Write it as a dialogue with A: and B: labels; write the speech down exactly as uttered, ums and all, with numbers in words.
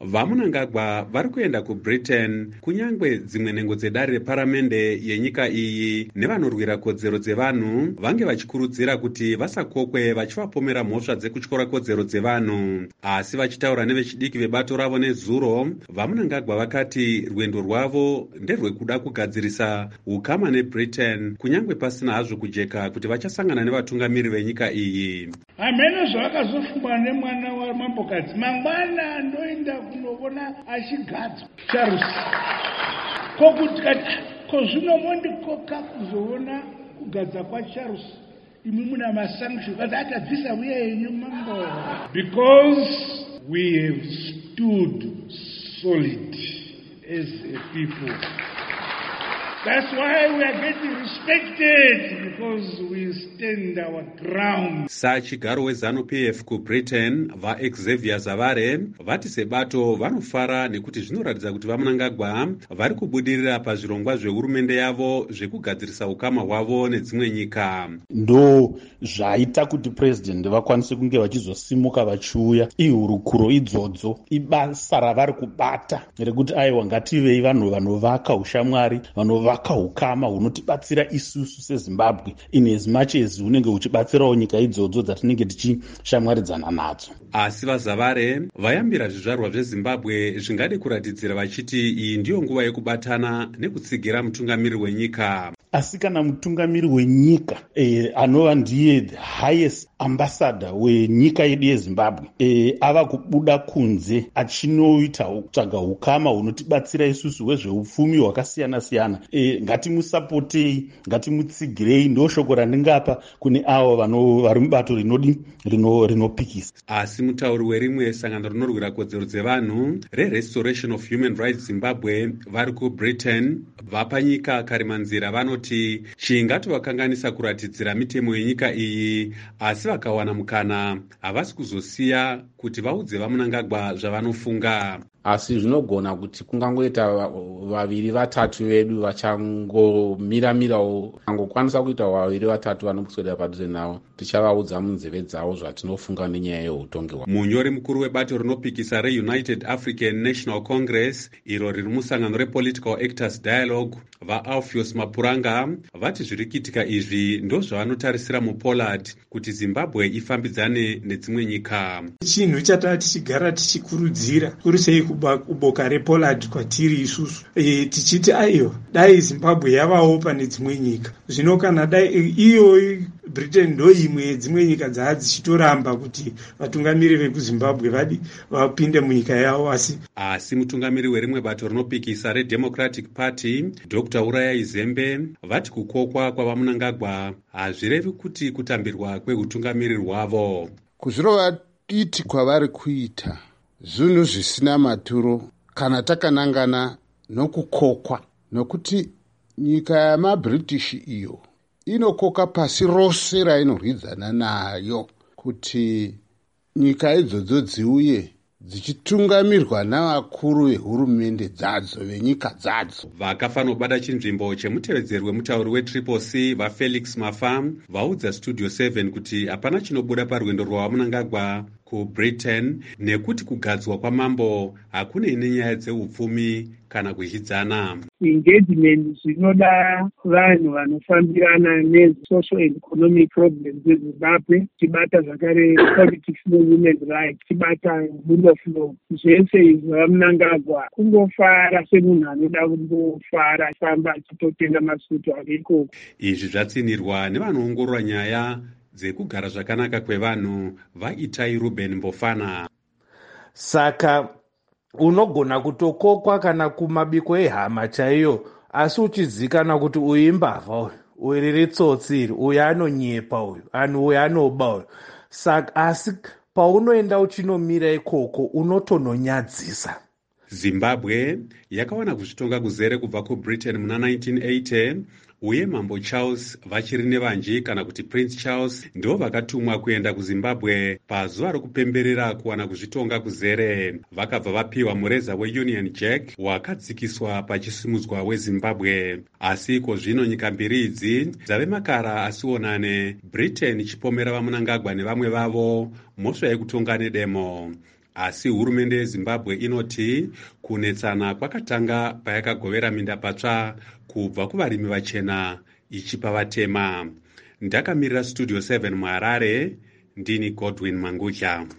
A: vamunangagwa vari kuenda kubritain kunyangwe dzimwe nhengo dzedare reparamende yenyika iyi nevanorwira kodzero dzevanhu vange vachikurudzira kuti vasakokwe vachivapomera mhosva dzekutyora kodzero dzevanhu. Asi vachitaura nevechidiki vebato ravo nezuro, vamunangagwa vakati rwendo rwavo nderwekuda kugadzirisa ukama nebritain kunyangwe pasina hazvo kujeka kuti vachasangana nevatungamiri venyika iyi.
B: Hamene zvakazofungwa nemwana wamambokadzi mangwana ndoenda kunoona achigadzwa Charles kokuti kati kozvino mondikoka kuzoona kugadza kwaCharles imi muna masanction kati atadzisa uye yenyu mambo because we have stood solid as a people. That's why we are getting respected, because we stand our ground.
A: Sachigaro weZanu-P F kuBritain vaXavier Zavare vati sebato vanofara nekuti zvinoratidza kuti vamunangagwa vari kubudirira pazvirongwa zvehurumende yavo zvekugadzirisa ukama hwavo nedzimwe nyika.
C: Ndo zvaita kuti president vakwanise kunge vachizosimuka vachiuya ihurukuro idzodzo ibasa ravari kubata rekuti aiwa ngativei vanhu vanovaka ushamwari vanovaka ukama hunotibatsira isusu seZimbabwe in as much as hunenge huchibatsirawo nyika idzodzo dzatinenge tichishamwaridzana nadzo.
A: Asi vaZavare vayambira zvizvarwa zveZimbabwe zvingade kuratidzira vachiti iyi ndiyo nguva yekubatana nekutsigira mutungamiri wenyika.
C: Asi kana mutungamiri wenyika eh, anova ndiye the highest ambassador wenyika yedu yeZimbabwe eh, ava kubuda kunze achinoita kutsvaga ukama hunotibatsira isusu hwezveupfumi hwakasiyana siyana, eh, ngatimusapotei, ngatimutsigirei, ndo shoko randingapa kune avo vari mubato rinodi rinopikisa.
A: Asi mutauri werimwe sangano rinorwira kodzero dzevanhu reRestoration of Human Rights Zimbabwe vari kuBritain vapa nyika karimanzira vanoti chingatovakanganisa kuratidzira mitemo yenyika iyi, asi vakawana mukana havasi kuzosiya kuti vaudze vamunangagwa zvavanofunga.
D: Asi zvinogona kuti kungangoita vaviri vatatu vedu vachangomira-mirawo, angokwanisa kuita vaviri vatatu vanokuswedera padhuze navo, tichavaudza munzeve dzavo zvatinofunga nenyaya yeutongi hwavo.
A: Munyori mukuru webato rinopikisa reUnited African National Congress iro riri musangano rePolitical Actors Dialogue vaAlpheus Mapuranga vati zviri kuitika izvi ndo zvavanotarisira muPollard kuti Zimbabwe ifambidzane nedzimwe nyika.
E: Chinhu chatava tichigara tichikurudzira kuri sei kuboka rePollard kwatiri isusu e, tichiti aiyo dai Zimbabwe yavawo pane dzimwe nyika zvino kana dai iyo Britain ndo imwe dzimwe nyika dzava dzichitoramba kuti vatungamiri vekuZimbabwe vadi vapinde munyika yavo. Asi
A: asi mutungamiri werimwe bato rinopikisa reDemocratic Party Doctor Urayai Zembe vati kukokwa kwavamunangagwa hazvirevi kuti kutambirwa kweutungamiri hwavo.
F: Kuzvirova diti kwavari kuita zvinhu zvisina maturo kana takanangana nokukokwa, nokuti nyika yamaBritish iyo inokoka pasi rose rainorwidzana nayo kuti nyika idzodzo dziuye dzichitungamirwa navakuru vehurumende dzadzo venyika dzadzo.
A: Vakafanobada chinzvimbo chemutevedzeri wemutauri weTriple C vaFelix Mafa vaudza Studio seven kuti hapana chinobuda parwendo rwavamunangagwa kuBritain nekuti kugadzwa kwamambo hakunei nenyaya dzeupfumi kana kuzhidzana.
G: Engagement zvinoda vanhu vanofambirana nesocial and economic problems dzeZimbabwe, tibata zvakare politics nehuman rights, tibata rule of law. Zvese izvi vamunangagwa kungofara semunhu anoda kumbofara famba achitotenga masutu ari ikoko.
A: Izvi zvatsinirwa nevanoongorora nyaya dzekugara zvakanaka kwevanhu vaItai Ruben Mbofana.
H: Saka unogona kutokokwa kana kumabiko ehama chaiyo, asi uchizikana kuti uyu imbavha, uyu riri tsotsi, uyu anonyepa, uyu anu uyu anoba uyu. Saka asi paunoenda uchinomira ikoko unotononyadzisa.
A: Zimbabwe yakawana kuzvitonga kuzere kubva kuBritain muna nineteen eighty uye mambo Charles vachiri nevanji kana kuti Prince Charles ndo vakatumwa kuenda kuZimbabwe pazuva rokupemberera kuwana kuzvitonga kuzere. Vakabva vapiwa mureza weUnion Jack wakadzikiswa pachisimudzwa weZimbabwe. Asi iko zvino nyika mbiri idzi dzave makara asionane, Britain ichipomera vamunangagwa nevamwe vavo mhosva yekutonga nedemo. asi hurumende yezimbabwe inoti kunetsana kwakatanga payakagovera minda patsva kubva kuvarimi vachena ichipa vatema. Ndakamirira studio seven muharare, ndini Godwin Mangudya.